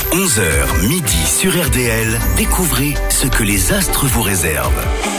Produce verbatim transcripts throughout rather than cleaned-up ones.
onze heures midi sur R D L, découvrez ce que les astres vous réservent.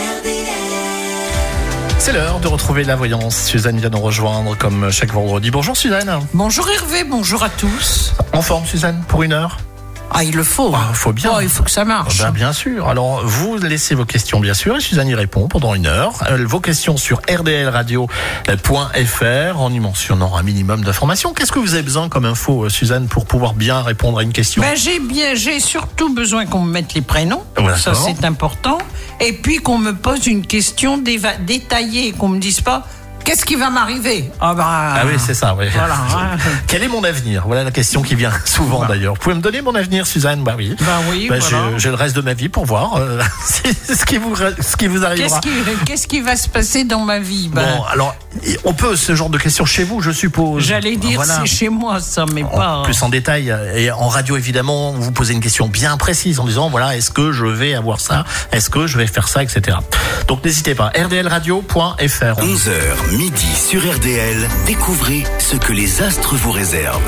C'est l'heure de retrouver la voyance. Suzanne vient nous rejoindre comme chaque vendredi. Bonjour Suzanne. Bonjour Hervé, bonjour à tous. En forme Suzanne pour une heure? Ah, il le faut. Ah, faut bien. Oh, il faut que ça marche. Ben, bien sûr. Alors, vous laissez vos questions, bien sûr, et Suzanne y répond pendant une heure. Euh, vos questions sur r d l radio point f r en y mentionnant un minimum d'informations. Qu'est-ce que vous avez besoin comme info, Suzanne, pour pouvoir bien répondre à une question? Ben, j'ai bien, j'ai surtout besoin qu'on me mette les prénoms. D'accord. Ça, c'est important. Et puis qu'on me pose une question déva- détaillée, qu'on me dise pas. Qu'est-ce qui va m'arriver? Ah, bah, Ah oui, c'est ça, oui. Voilà. Hein. Quel est mon avenir? Voilà la question qui vient souvent Bah. d'ailleurs. Vous pouvez me donner mon avenir, Suzanne? Bah oui. Bah oui, Bah, voilà. j'ai, j'ai le reste de ma vie pour voir euh, ce qui vous ce qui vous arrivera. Qu'est-ce qui, qu'est-ce qui va se passer dans ma vie? Ben, Bon, alors, on peut ce genre de questions chez vous, je suppose. j'allais dire, Voilà. c'est chez moi, ça, mais pas. En, plus en détail, et en radio évidemment, vous posez une question bien précise en disant voilà, est-ce que je vais avoir ça, est-ce que je vais faire ça, et cetera. Donc n'hésitez pas, r d l radio point f r. onze heures midi sur R D L, découvrez ce que les astres vous réservent.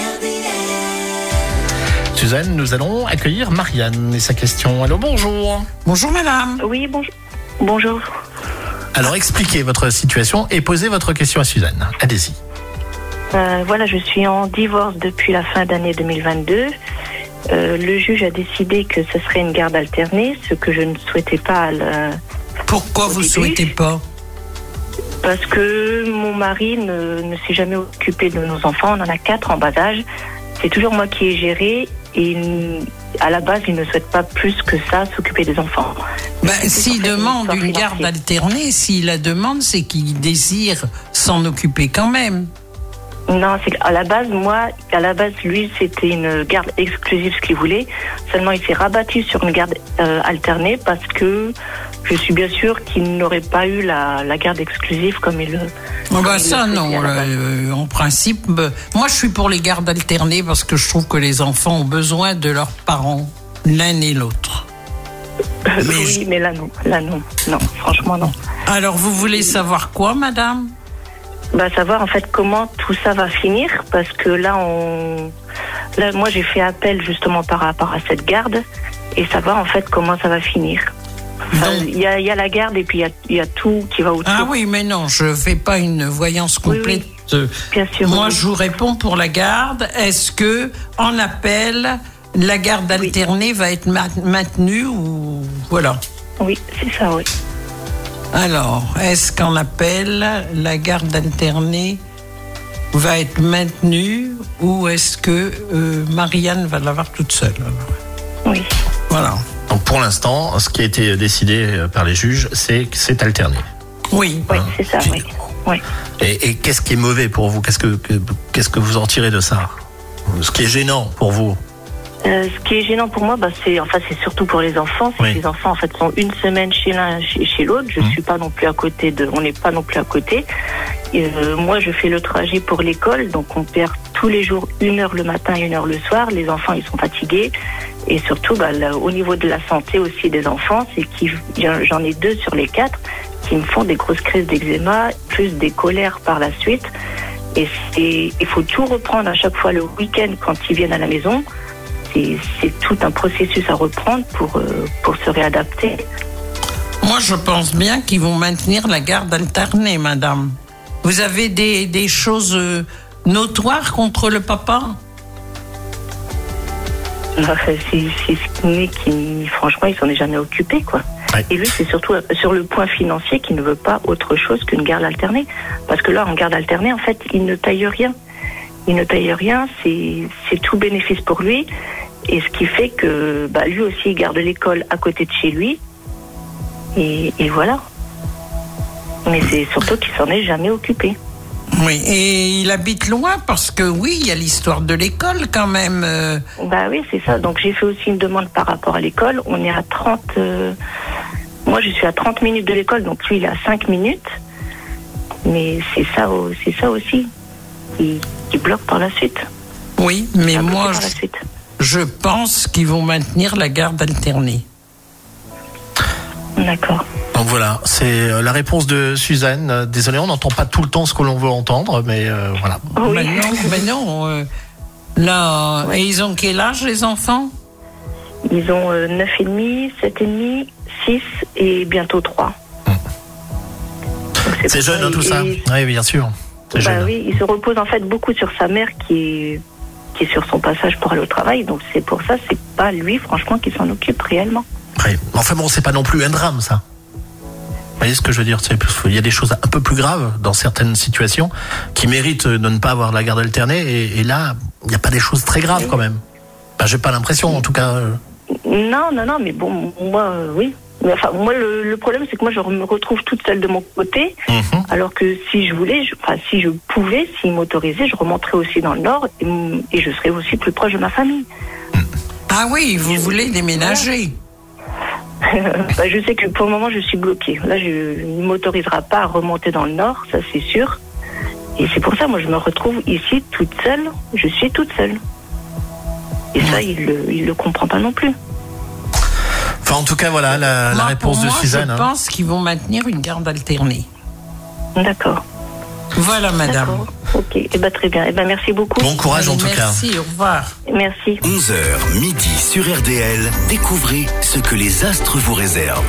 Suzanne, nous allons accueillir Marianne et sa question. Allô, bonjour. Bonjour madame. Oui, bonjour. Bonjour. Alors expliquez votre situation et posez votre question à Suzanne. Allez-y. Euh, voilà, je suis en divorce depuis la fin d'année deux mille vingt-deux. Euh, le juge a décidé que ce serait une garde alternée, ce que je ne souhaitais pas. à la- Pourquoi Au vous début. souhaitez pas? Parce que mon mari ne, ne s'est jamais occupé de nos enfants. On en a quatre en bas âge. C'est toujours moi qui ai géré. Et il- à la base, il ne souhaite pas plus que ça s'occuper des enfants. Ben, C'est s'il pour ça demande histoire une garde financière. alternée, s'il la demande, c'est qu'il désire s'en occuper quand même. Non, c'est qu'à la base, moi, à la base, lui, c'était une garde exclusive, ce qu'il voulait. Seulement, il s'est rabattu sur une garde euh, alternée parce que je suis bien sûre qu'il n'aurait pas eu la, la garde exclusive comme il le. Oh comme ben il ça le souhaitait non, à la base. euh, en principe, ben, moi je suis pour les gardes alternées parce que je trouve que les enfants ont besoin de leurs parents, l'un et l'autre. Euh, mais oui, je- mais là non, là non, non, franchement non. Alors vous voulez savoir quoi, madame? Bah savoir en fait comment tout ça va finir parce que là on, là moi j'ai fait appel justement par rapport à cette garde et savoir en fait comment ça va finir. Enfin, Donc- Il y a, il y a la garde et puis il y a, il y a tout qui va autour. Ah oui, mais non, je fais pas une voyance Oui, complète. Bien sûr. Moi, oui. je vous réponds pour la garde. Est-ce que, en appel, la garde Oui. alternée va être ma- maintenue ou voilà? Oui, c'est ça, oui. Alors, est-ce qu'en appel, la garde alternée va être maintenue ou est-ce que euh, Marianne va l'avoir toute seule? Oui. Voilà. Donc pour l'instant, ce qui a été décidé par les juges, c'est que c'est alterné. Oui. Oui, Hein, c'est ça, oui. oui. Et, et qu'est-ce qui est mauvais pour vous? Qu'est-ce que, que- qu'est-ce que vous en tirez de ça? Ce qui est gênant pour vous? Euh, ce qui est gênant pour moi, bah, c'est enfin c'est surtout pour les enfants. C'est Oui. que les enfants en fait sont une semaine chez l'un, chez, chez l'autre. Je Mmh. suis pas non plus à côté de, on n'est pas non plus à côté. Et, euh, moi, je fais le trajet pour l'école, donc on perd tous les jours une heure le matin et une heure le soir. Les enfants, ils sont fatigués. Et surtout, bah, là, au niveau de la santé aussi des enfants, c'est qu'ils, j'en ai deux sur les quatre qui me font des grosses crises d'eczéma, plus des colères par la suite. Et c'est, il faut tout reprendre à chaque fois le week-end quand ils viennent à la maison. C'est, c'est tout un processus à reprendre pour, euh, pour se réadapter. Moi, je pense bien qu'ils vont maintenir la garde alternée, madame. Vous avez des, des choses euh, notoires contre le papa? Enfin, c'est, c'est ce qui n'est qui, franchement, il s'en est jamais occupé, quoi. Ouais. Et lui, c'est surtout sur le point financier qu'il ne veut pas autre chose qu'une garde alternée. Parce que là, en garde alternée, en fait, il ne taille rien. Il ne taille rien, c'est, c'est tout bénéfice pour lui. Et ce qui fait que bah, lui aussi, il garde l'école à côté de chez lui. Et, et voilà. Mais c'est surtout qu'il s'en est jamais occupé. Oui, et il habite loin parce que oui, il y a l'histoire de l'école quand même. euh. Bah oui, c'est ça. Donc j'ai fait aussi une demande par rapport à l'école. On est à trente... euh, Moi, je suis à trente minutes de l'école, donc lui, il est à cinq minutes. Mais c'est ça, au- c'est ça aussi qui, qui bloque par la suite. Oui, mais À bloquer moi, par la je, suite. je pense qu'ils vont maintenir la garde alternée. D'accord. Donc voilà, c'est euh, la réponse de Suzanne. Euh, Désolé, on n'entend pas tout le temps ce que l'on veut entendre, mais euh, voilà. Oui. Mais non, mais non. euh, Là, et ils ont quel âge, les enfants? Ils ont euh, neuf et demi, sept et demi, six et bientôt trois. Mmh. C'est, c'est jeune, hein, tout ça. Et... Oui, bien sûr. C'est bah jeune. Oui, il se repose en fait beaucoup sur sa mère qui est, qui est sur son passage pour aller au travail. Donc c'est pour ça, c'est pas lui, franchement, qui s'en occupe réellement. Oui. Enfin bon, c'est pas non plus un drame, ça. Vous voyez ce que je veux dire? Il y a des choses un peu plus graves dans certaines situations qui méritent de ne pas avoir la garde alternée. Et, et là, il n'y a pas des choses très graves quand même. Ben, j'ai pas l'impression, en tout cas. Euh... Non, non, non, mais bon, moi, euh, oui. Mais enfin, moi, le, le problème, c'est que moi, je me retrouve toute seule de mon côté. Mmh. Alors que si je voulais, je, enfin, si je pouvais, s'il m'autorisait, je remonterais aussi dans le Nord et, et je serais aussi plus proche de ma famille. Mmh. Ah oui, vous voulez déménager? Bah, je sais que pour le moment je suis bloquée. Là, je ne m'autorisera pas à remonter dans le Nord, ça c'est sûr. Et c'est pour ça, moi je me retrouve ici toute seule. Je suis toute seule. Et ça, il le, il le comprend pas non plus. Enfin, en tout cas, voilà la, la réponse pour de moi, Suzanne. Je hein. pense qu'ils vont maintenir une garde alternée. D'accord. Voilà, madame. D'accord. Ok, et eh ben, très bien. Et eh ben, merci beaucoup. Bon courage en tout merci, cas. Merci, au revoir. Merci. onze heures midi sur R D L, découvrez ce que les astres vous réservent.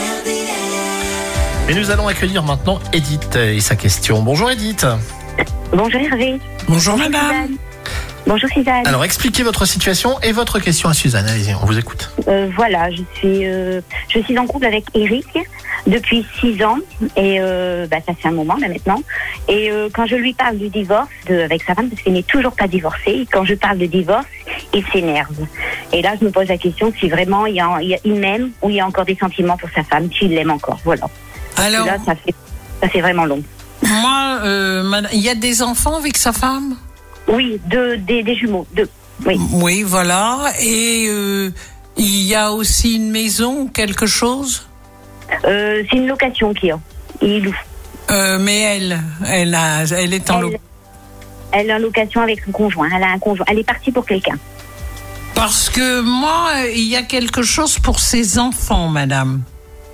Et nous allons accueillir maintenant Edith et sa question. Bonjour Edith. Bonjour Hervé. Bonjour madame. Suzanne. Bonjour Suzanne. Alors expliquez votre situation et votre question à Suzanne. Allez-y, on vous écoute. Euh, voilà, je suis, euh, je suis en couple avec Eric depuis six ans et euh, bah, ça fait un moment là maintenant. Et euh, quand je lui parle du divorce de, avec sa femme, parce qu'il n'est toujours pas divorcé, quand je parle de divorce, il s'énerve. Et là, je me pose la question si vraiment il, y a, il, y a, il m'aime ou il y a encore des sentiments pour sa femme, s'il l'aime encore. Voilà. Alors, et là, ça fait, ça fait vraiment long. Moi, euh, madame, il y a des enfants avec sa femme? Oui, deux, des, des jumeaux, deux. Oui. Oui, voilà. Et euh, il y a aussi une maison ou quelque chose? Euh, c'est une location qu'il y a. Il loue. Euh, mais elle, elle, a, elle est en elle, location. Elle est en location avec son conjoint. Elle a un conjoint. Elle est partie pour quelqu'un. Parce que moi, il y a quelque chose pour ses enfants, madame.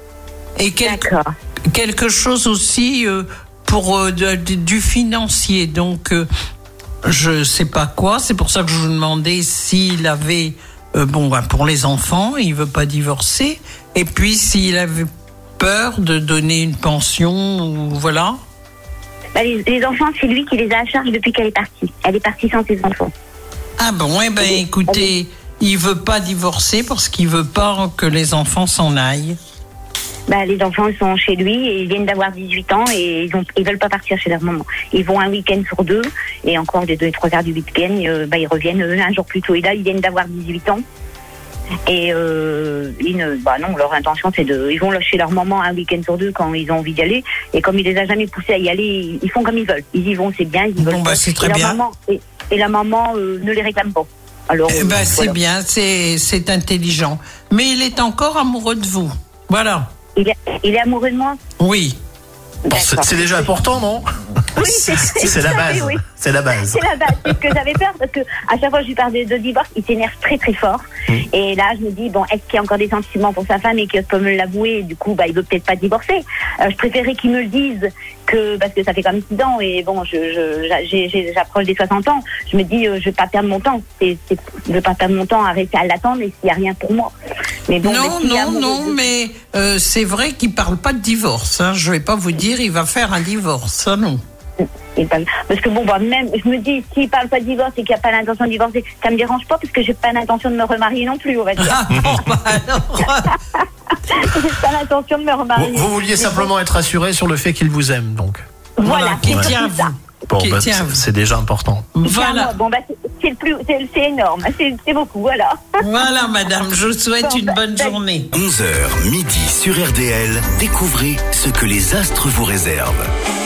Et quelque, D'accord. quelque chose aussi euh, pour euh, de, de, du financier. Donc, euh, je sais pas quoi. C'est pour ça que je vous demandais s'il avait... Euh, bon, bah, pour les enfants, il veut pas divorcer. Et puis, s'il avait peur de donner une pension, ou voilà. Bah, les, les enfants, c'est lui qui les a à charge depuis qu'elle est partie. Elle est partie sans ses enfants. Ah bon, eh ben, écoutez, il veut pas divorcer parce qu'il veut pas que les enfants s'en aillent. Bah, les enfants sont chez lui et ils viennent d'avoir dix-huit ans et ils, ont, ils veulent pas partir chez leur maman. Ils vont un week-end sur deux et encore les deux et trois quarts du week-end, euh, bah, ils reviennent un jour plus tôt. Et là, ils viennent d'avoir dix-huit ans. Et euh, ils ne, bah non, leur intention c'est de, ils vont chez leur maman un week-end sur deux quand ils ont envie d'y aller. Et comme il les a jamais poussés à y aller, ils font comme ils veulent. Ils y vont, c'est bien. Ils y bon veulent bah c'est très et bien. Maman, et, et la maman euh, ne les réclame pas. Alors, eh euh, ben, c'est voilà. bien, c'est c'est intelligent. Mais il est encore amoureux de vous. Voilà. Il est, il est amoureux de moi. Oui. Bon, c'est, c'est déjà important, non? Oui, c'est, c'est, c'est la base. Oui. C'est la base. C'est la base. C'est ce que j'avais peur parce que à chaque fois que je lui parle de, de divorce, il s'énerve très très fort. Mmh. Et là, je me dis bon, est-ce qu'il y a encore des sentiments pour sa femme et qu'il peut me l'avouer? Et du coup, bah, il veut peut-être pas divorcer. Euh, je préférais qu'il me le dise que parce que ça fait comme six ans et bon, je, je j'ai, j'ai, j'approche des soixante ans. Je me dis, euh, je vais pas perdre mon temps. C'est, c'est, je vais pas perdre mon temps à rester à l'attendre et s'il y a rien pour moi. Mais bon, non, mais non, non, de... mais euh, c'est vrai qu'il parle pas de divorce. Hein. Je vais pas vous dire, il va faire un divorce. Ça, non. Parce que bon, bah, même, je me dis, s'il parle pas de divorce et qu'il n'y a pas l'intention de divorcer, ça me dérange pas parce que j'ai pas l'intention de me remarier non plus, on va dire. Ah bon, bah alors. J'ai pas l'intention de me remarier. Vous, vous vouliez simplement bon. être assuré sur le fait qu'il vous aime, donc. Voilà, voilà qui tient à vous. Bon, bah, c'est, c'est déjà important. Voilà. Bon, bah, c'est, c'est, le plus, c'est, c'est énorme, c'est, c'est beaucoup, voilà. Voilà, madame, je vous souhaite bon, une bah, bonne bah, journée. onze heures midi sur R D L, découvrez ce que les astres vous réservent.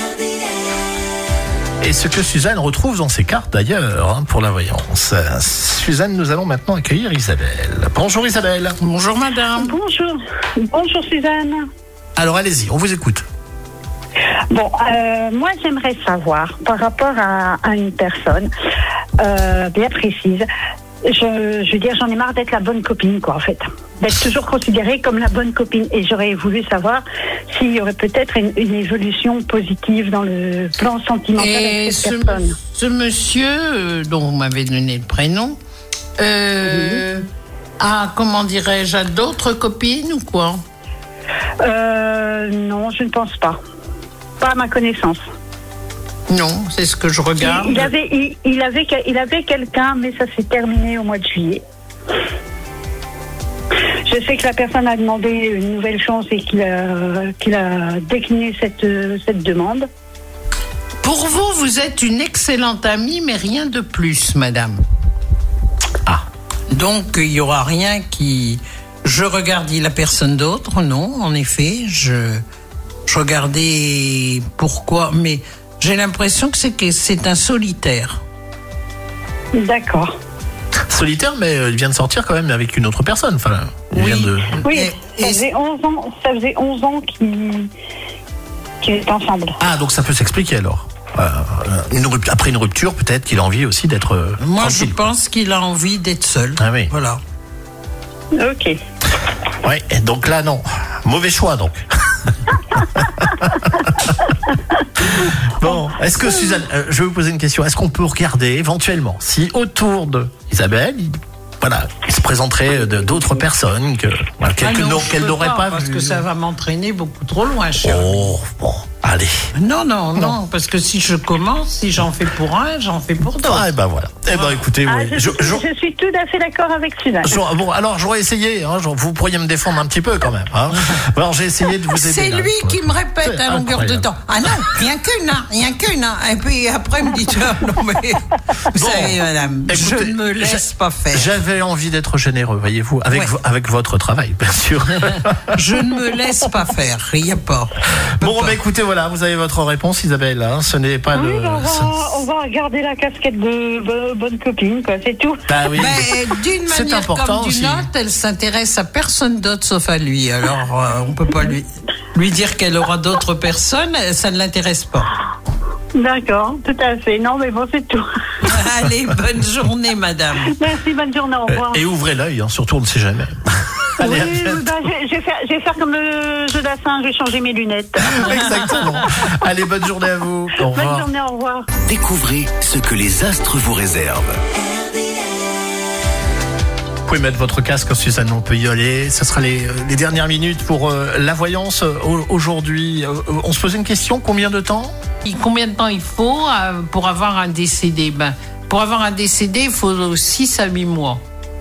Et ce que Suzanne retrouve dans ses cartes d'ailleurs, hein, pour la voyance. Suzanne, nous allons maintenant accueillir Isabelle. Bonjour Isabelle. Bonjour madame. Bonjour. Bonjour Suzanne. Alors allez-y, on vous écoute. Bon, euh, moi j'aimerais savoir, par rapport à, à une personne euh, bien précise, je, je veux dire, j'en ai marre d'être la bonne copine, quoi, en fait. D'être toujours considérée comme la bonne copine. Et j'aurais voulu savoir s'il y aurait peut-être une, une évolution positive dans le plan sentimental Et avec cette ce, personne. ce monsieur, euh, dont vous m'avez donné le prénom, euh, Oui. a, comment dirais-je, a d'autres copines ou quoi? Euh, non, je ne pense pas. Pas à ma connaissance. Non, c'est ce que je regarde. Il, il avait, il, il avait, il avait quelqu'un, mais ça s'est terminé au mois de juillet. Je sais que la personne a demandé une nouvelle chance et qu'il a, qu'il a décliné cette, cette demande. Pour vous, vous êtes une excellente amie, mais rien de plus, madame. Ah. Donc, il n'y aura rien qui... Je regardais la personne d'autre, non, en effet. Je, je regardais pourquoi, mais j'ai l'impression que c'est, que c'est un solitaire. D'accord. Solitaire, mais il vient de sortir quand même avec une autre personne. Enfin, il Oui. vient de... Oui, Et- ça, et- faisait onze ans, ça faisait onze ans qu'ils qu'ils étaient ensemble. Ah, donc ça peut s'expliquer alors. Euh, une rupt- après une rupture, peut-être qu'il a envie aussi d'être euh, Moi, tranquille. je pense qu'il a envie d'être seul. Ah oui. Voilà. Ok. Oui, et donc là, non. Mauvais choix, donc. Bon, est-ce que Suzanne, euh, je vais vous poser une question. Est-ce qu'on peut regarder éventuellement si autour de Isabelle, il, voilà, il se présenterait de- d'autres personnes que voilà, qu'elle, Ah non, n'au- je qu'elle peux n'aurait pas, parce vues. que ça va m'entraîner beaucoup trop loin, cher. Oh, bon, allez. Non, non, non, parce que si je commence, si j'en fais pour un, j'en fais pour d'autres. Ah, et ben voilà. Eh ben écoutez, Ah, oui. je, Je- suis- je- je suis tout à fait d'accord avec Suzanne. je- bon, alors j'aurais essayé. Hein, genre, vous pourriez me défendre un petit peu quand même. Hein. Alors j'ai essayé de vous aider. C'est là. lui qui me répète C'est à longueur de incroyable. temps. Ah non, rien qu'une, hein, rien qu'une. Hein. Et puis après, il me dit, ah, non mais, vous Bon, savez, madame, écoutez, je ne me laisse j'a- pas faire. J'avais envie d'être généreux, voyez-vous, avec, Ouais. vo- avec votre travail, bien sûr. Je ne me laisse pas faire, il n'y a pas. Bon, pas. bah écoutez, voilà, vous avez votre réponse, Isabelle. Hein, ce n'est pas Oui, le. bah, on, ce- va, on va garder la casquette de bo- bonne copine, quoi, c'est tout. Bah oui. Mais d'une C'est manière important comme d'une aussi. autre, elle s'intéresse à personne d'autre sauf à lui. Alors, euh, on peut pas lui, lui dire qu'elle aura d'autres personnes, ça ne l'intéresse pas. D'accord, tout à fait. Non, mais bon, c'est tout. Allez, bonne journée, madame. Merci, bonne journée, au revoir. Euh, Et ouvrez l'œil, hein, surtout, on ne sait jamais. Allez, oui, à oui, bientôt. bah, je, je vais faire, je vais faire comme le jeu d'assin, je vais changer mes lunettes. Exactement. Allez, bonne journée à vous. Au Bonne revoir. journée, au revoir. Découvrez ce que les astres vous réservent. Vous pouvez mettre votre casque, Suzanne, on peut y aller. Ce sera les, les dernières minutes pour euh, la voyance euh, aujourd'hui. Euh, on se pose une question, combien de temps? Et combien de temps il faut euh, pour avoir un décédé? Ben, pour avoir un décédé, il faut six à huit mois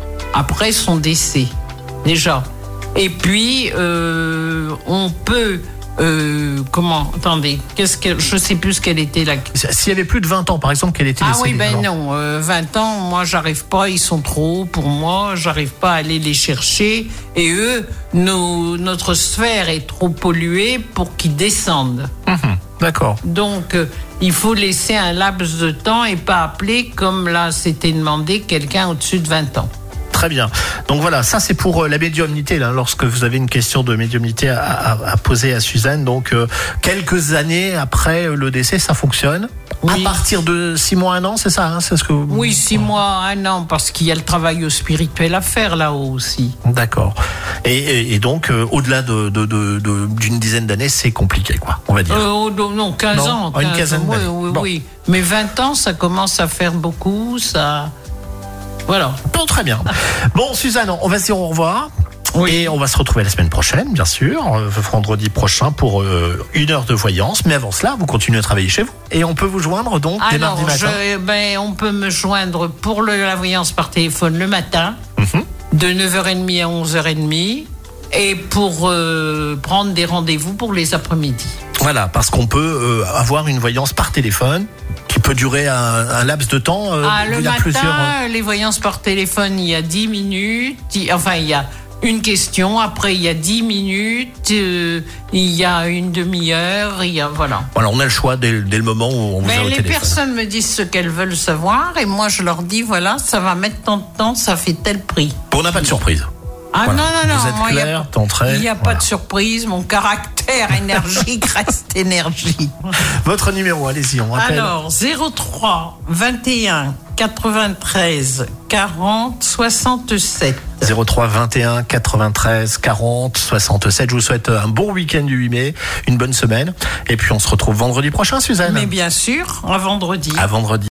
après son décès, déjà. Et puis, euh, on peut... Euh, comment? Attendez, qu'est-ce que, je sais plus ce qu'elle était la... S'il y avait plus de vingt ans, par exemple, qu'elle était Ah décédée. oui, ben alors. non, euh, vingt ans, moi j'arrive pas, ils sont trop hauts pour moi, j'arrive pas à aller les chercher. Et eux, nos, notre sphère est trop polluée pour qu'ils descendent. Mhm, d'accord. Donc, euh, il faut laisser un laps de temps et pas appeler, comme là c'était demandé, quelqu'un au-dessus de vingt ans. Très bien. Donc voilà, ça c'est pour euh, la médiumnité. Là, lorsque vous avez une question de médiumnité à, à- à poser à Suzanne, donc euh, quelques années après euh, le décès, ça fonctionne. Oui. À partir de six mois, un an, c'est ça, hein, c'est ce que vous... Oui, six mois, un an, parce qu'il y a le travail spirituel à faire là-haut aussi. D'accord. Et, et, et donc, euh, au-delà de, de, de, de- d'une dizaine d'années, c'est compliqué, quoi, on va dire. Euh, oh, non, non, quinze Non, ans. ah, une quinze quinzaine oui, d'années. oui, Bon. oui. Mais vingt ans, ça commence à faire beaucoup, ça... Voilà. Bon, très bien. Bon, Suzanne, on va se dire au revoir. Oui. Et on va se retrouver la semaine prochaine, bien sûr, euh, vendredi prochain pour euh, une heure de voyance. Mais avant cela, vous continuez à travailler chez vous. Et on peut vous joindre donc dès Alors, mardi matin. je, ben, on peut me joindre pour le, la voyance par téléphone le matin, Mhm. de neuf heures trente à onze heures trente, et pour euh, prendre des rendez-vous pour les après-midi. Voilà, parce qu'on peut euh, avoir une voyance par téléphone qui peut durer un, un laps de temps. euh, Ah, le il y a matin, plusieurs, euh, les voyances par téléphone, il y a dix minutes. il- Enfin, il y a une question. Après, il y a dix minutes. euh, il y a une demi-heure. Il y a, voilà. Voilà, on a le choix dès, dès le moment où on vous Mais a au les téléphone. personnes me disent ce qu'elles veulent savoir. Et moi, je leur dis, voilà, ça va mettre tant de temps, ça fait tel prix. On n'a pas de surprise. Ah Voilà. non, non, non. Vous êtes moi, il y a clair, pas- t'entrais, Il n'y a pas voilà. de surprise. Mon caractère super énergique reste énergie. Votre numéro, allez-y, on rappelle. Alors, zéro trois vingt et un quatre-vingt-treize quarante soixante-sept. zéro trois vingt et un quatre-vingt-treize quarante soixante-sept. Je vous souhaite un bon week-end du huit mai, une bonne semaine. Et puis on se retrouve vendredi prochain, Suzanne. Mais bien sûr, à vendredi. À vendredi.